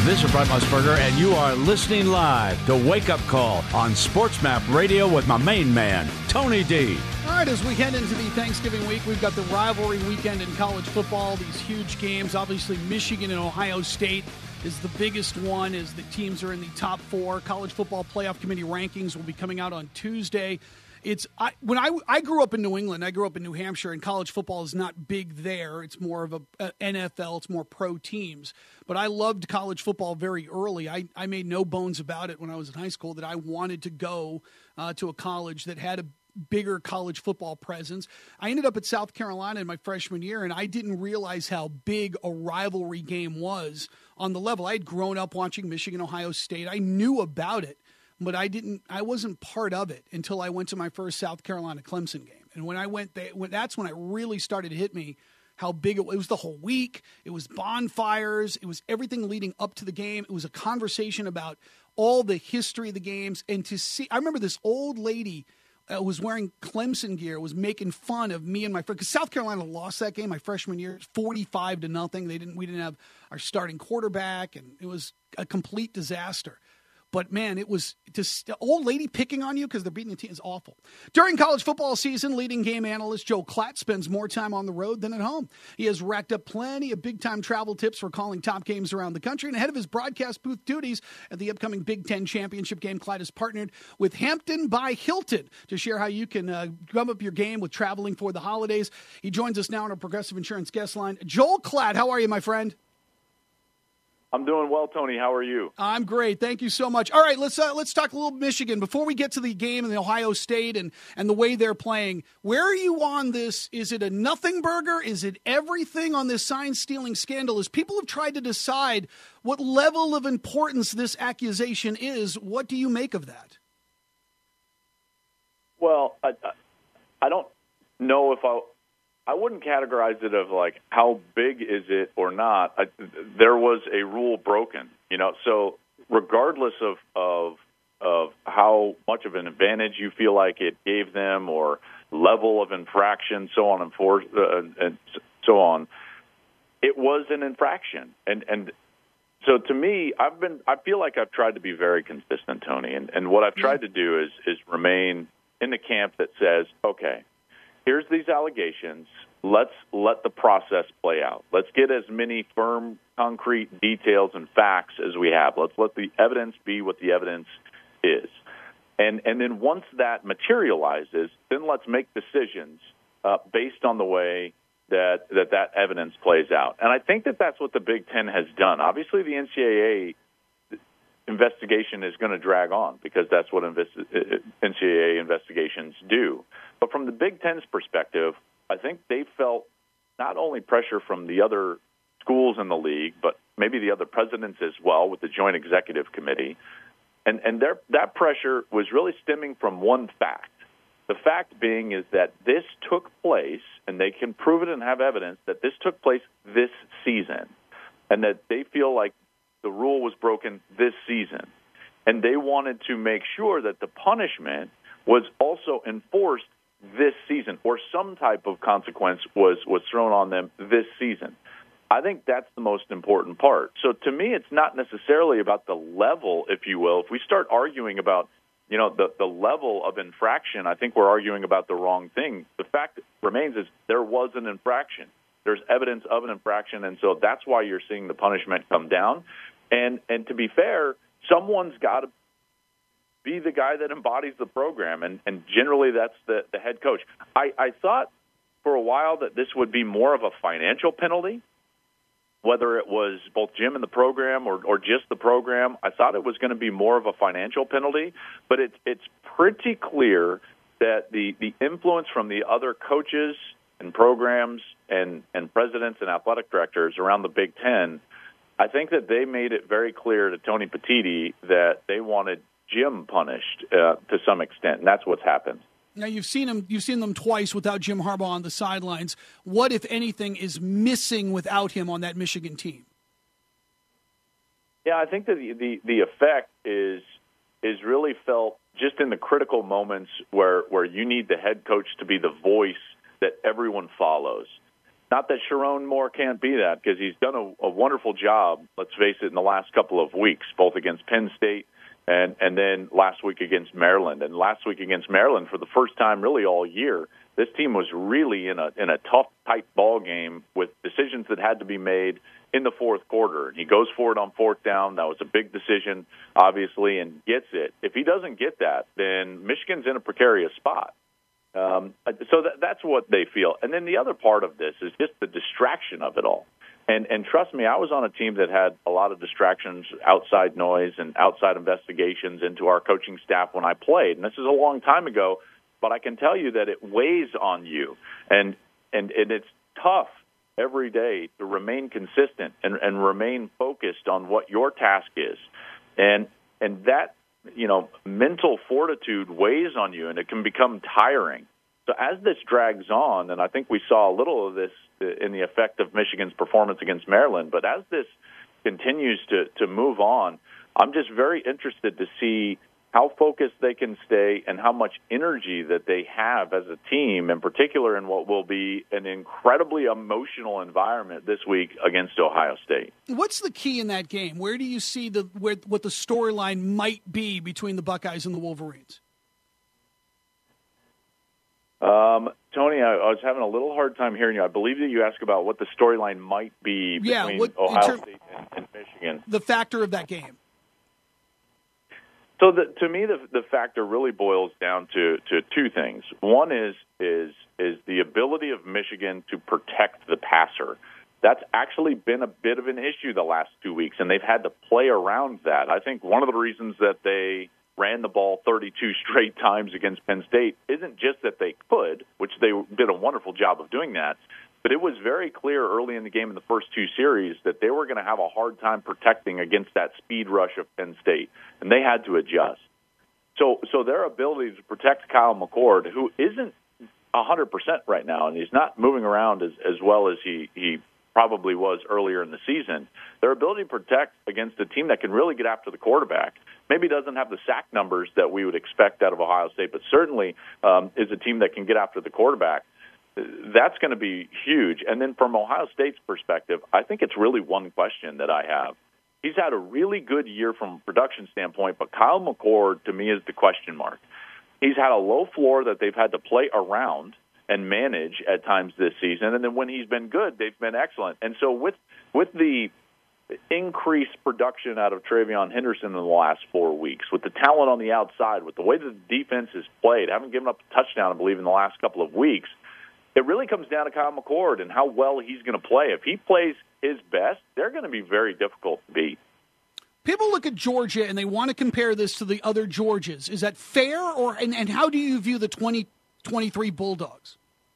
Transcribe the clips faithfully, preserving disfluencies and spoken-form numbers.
This is Brett Musburger, and you are listening live to Wake Up Call on SportsMap Radio with my main man, Tony D. All right, as we head into the Thanksgiving week, we've got the rivalry weekend in college football, these huge games. Obviously, Michigan and Ohio State is the biggest one as the teams are in the top four. College Football Playoff Committee rankings will be coming out on Tuesday. It's I, when I, I grew up in New England, I grew up in New Hampshire, and college football is not big there. It's more of a, a N F L. It's more pro teams. But I loved college football very early. I, I made no bones about it when I was in high school that I wanted to go uh, to a college that had a bigger college football presence. I ended up at South Carolina in my freshman year, and I didn't realize how big a rivalry game was on the level. I had grown up watching Michigan, Ohio State. I knew about it. But I didn't. I wasn't part of it until I went to my first South Carolina Clemson game. And when I went there, that's when it really started to hit me how big it was. It was the whole week. It was bonfires. It was everything leading up to the game. It was a conversation about all the history of the games. And to see, I remember this old lady uh, was wearing Clemson gear, was making fun of me and my friend, because South Carolina lost that game my freshman year, forty-five to nothing. They didn't. We didn't have our starting quarterback, and it was a complete disaster. But, man, it was just the old lady picking on you because they're beating the team is awful. During college football season, leading game analyst Joel Klatt spends more time on the road than at home. He has racked up plenty of big-time travel tips for calling top games around the country. And ahead of his broadcast booth duties at the upcoming Big Ten Championship game, Klatt has partnered with Hampton by Hilton to share how you can uh, gum up your game with traveling for the holidays. He joins us now on our Progressive Insurance guest line. Joel Klatt, how are you, my friend? I'm doing well, Tony. How are you? I'm great. Thank you so much. All right, let's uh, let's talk a little Michigan before we get to the game in the Ohio State and, and the way they're playing. Where are you on this? Is it a nothing burger? Is it everything on this sign-stealing scandal? As people have tried to decide what level of importance this accusation is, what do you make of that? Well, I, I don't know if I I wouldn't categorize it of like how big is it or not. I, there was a rule broken, you know. So regardless of, of of how much of an advantage you feel like it gave them, or level of infraction, so on and forth, uh, and so on, it was an infraction. And and so to me, I've been I feel like I've tried to be very consistent, Tony. And and what I've tried to do is is remain in the camp that says, okay, here's these allegations. Let's let the process play out. Let's get as many firm, concrete details and facts as we have. Let's let the evidence be what the evidence is. And and then once that materializes, then let's make decisions uh, based on the way that, that that evidence plays out. And I think that that's what the Big Ten has done. Obviously, the N C double A investigation is going to drag on because that's what invest- N C double A investigations do. But from the Big Ten's perspective, I think they felt not only pressure from the other schools in the league, but maybe the other presidents as well with the Joint Executive Committee. And, and their, that pressure was really stemming from one fact. The fact being is that this took place, and they can prove it and have evidence that this took place this season, and that they feel like the rule was broken this season. And they wanted to make sure that the punishment was also enforced this season, or some type of consequence was, was thrown on them this season. I think that's the most important part. So to me, it's not necessarily about the level, if you will. If we start arguing about, you know, the, the level of infraction, I think we're arguing about the wrong thing. The fact remains is there was an infraction. There's evidence of an infraction, and so that's why you're seeing the punishment come down. And and to be fair, someone's got to be the guy that embodies the program, and, and generally that's the, the head coach. I, I thought for a while that this would be more of a financial penalty, whether it was both Jim and the program or, or just the program. I thought it was going to be more of a financial penalty, but it, it's pretty clear that the, the influence from the other coaches and programs and, and presidents and athletic directors around the Big Ten, I think that they made it very clear to Tony Petitti that they wanted Jim punished uh, to some extent, and that's what's happened. Now, you've seen him. You've seen them twice without Jim Harbaugh on the sidelines. What, if anything, is missing without him on that Michigan team? Yeah, I think that the, the, the effect is is really felt just in the critical moments where, where you need the head coach to be the voice that everyone follows. not that Sharon Moore can't be that, because he's done a, a wonderful job, let's face it, in the last couple of weeks, both against Penn State and, and then last week against Maryland. And last week against Maryland, for the first time really all year, this team was really in a in a tough, tight ball game with decisions that had to be made in the fourth quarter. And he goes for it on fourth down. That was a big decision, obviously, and gets it. If he doesn't get that, then Michigan's in a precarious spot. Um, so that, that's what they feel. And then the other part of this is just the distraction of it all. And, and trust me, I was on a team that had a lot of distractions, outside noise, and outside investigations into our coaching staff when I played. And this is a long time ago, but I can tell you that it weighs on you. And, and, and it's tough every day to remain consistent and, and remain focused on what your task is. And, and that, you know, mental fortitude weighs on you, and it can become tiring. So as this drags on, and I think we saw a little of this in the effect of Michigan's performance against Maryland, but as this continues to, to move on, I'm just very interested to see how focused they can stay and how much energy that they have as a team, in particular in what will be an incredibly emotional environment this week against Ohio State. What's the key in that game? Where do you see the where, what the storyline might be between the Buckeyes and the Wolverines? Um, Tony, I, I was having a little hard time hearing you. I believe that you asked about what the storyline might be between yeah, what, Ohio ter- State and, and Michigan. The factor of that game. So the, to me, the, the factor really boils down to, to two things. One is is is the ability of Michigan to protect the passer. That's actually been a bit of an issue the last two weeks, and they've had to play around that. I think one of the reasons that they ran the ball thirty-two straight times against Penn State isn't just that they could, which they did a wonderful job of doing that, but it was very clear early in the game in the first two series that they were going to have a hard time protecting against that speed rush of Penn State, and they had to adjust. So so their ability to protect Kyle McCord, who isn't one hundred percent right now, and he's not moving around as, as well as he, he probably was earlier in the season, their ability to protect against a team that can really get after the quarterback, maybe doesn't have the sack numbers that we would expect out of Ohio State, but certainly um, is a team that can get after the quarterback. That's going to be huge. And then from Ohio State's perspective, I think it's really one question that I have. He's had a really good year from a production standpoint, but Kyle McCord, to me, is the question mark. He's had a low floor that they've had to play around and manage at times this season, and then when he's been good, they've been excellent. And so with with the increased production out of TreVeyon Henderson in the last four weeks, with the talent on the outside, with the way that the defense has played, haven't given up a touchdown, I believe, in the last couple of weeks, it really comes down to Kyle McCord and how well he's going to play. If he plays his best, they're going to be very difficult to beat. People look at Georgia and they want to compare this to the other Georgias. Is that fair, or and, and how do you view the twenty twenty-three Bulldogs?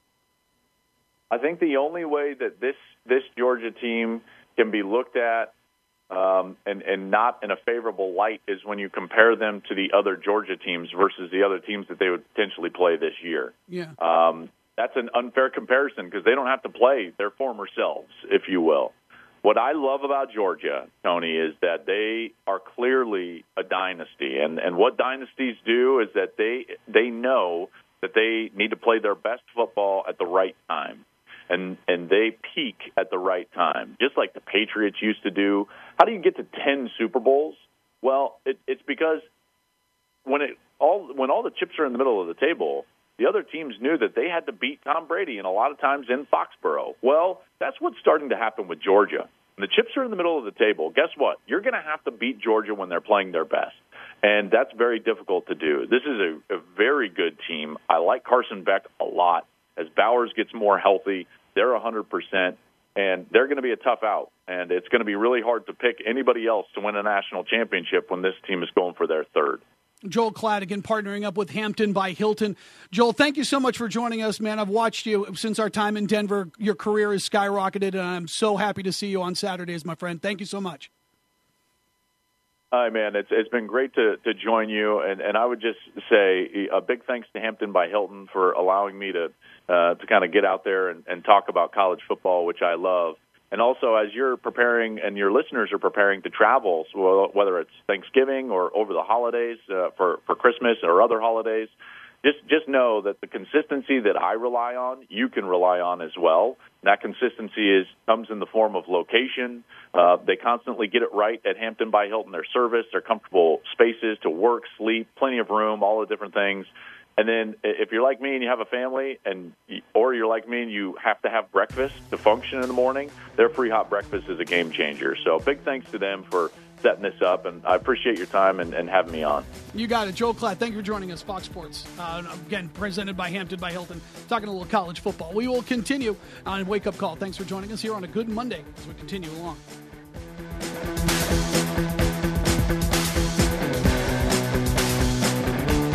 I think the only way that this this Georgia team can be looked at um, and, and not in a favorable light is when you compare them to the other Georgia teams versus the other teams that they would potentially play this year. Yeah. Um, that's an unfair comparison because they don't have to play their former selves, if you will. What I love about Georgia, Tony, is that they are clearly a dynasty. And, and what dynasties do is that they they know that they need to play their best football at the right time. And and they peak at the right time, just like the Patriots used to do. How do you get to ten Super Bowls? Well, it, it's because when it all when all the chips are in the middle of the table, the other teams knew that they had to beat Tom Brady, and a lot of times in Foxborough. Well, that's what's starting to happen with Georgia. When the chips are in the middle of the table, guess what? You're going to have to beat Georgia when they're playing their best, and that's very difficult to do. This is a, a very good team. I like Carson Beck a lot. As Bowers gets more healthy, they're one hundred percent, and they're going to be a tough out. And it's going to be really hard to pick anybody else to win a national championship when this team is going for their third. Joel Klatt, again, partnering up with Hampton by Hilton. Joel, thank you so much for joining us, man. I've watched you since our time in Denver. Your career has skyrocketed, and I'm so happy to see you on Saturdays, my friend. Thank you so much. Hi, man. It's it's been great to, to join you, and, and I would just say a big thanks to Hampton by Hilton for allowing me to uh, to kind of get out there and, and talk about college football, which I love. And also, as you're preparing and your listeners are preparing to travel, so whether it's Thanksgiving or over the holidays uh, for, for Christmas or other holidays, just just know that the consistency that I rely on, you can rely on as well. And that consistency is comes in the form of location. Uh, they constantly get it right at Hampton by Hilton. Their service, their comfortable spaces to work, sleep, plenty of room, all the different things. And then if you're like me and you have a family, and or you're like me and you have to have breakfast to function in the morning, their free hot breakfast is a game changer. So big thanks to them for setting this up, and I appreciate your time and, and having me on. You got it. Joel Klatt, thank you for joining us, Fox Sports. Uh, again, presented by Hampton by Hilton, talking a little college football. We will continue on Wake Up Call. Thanks for joining us here on a good Monday as we continue along.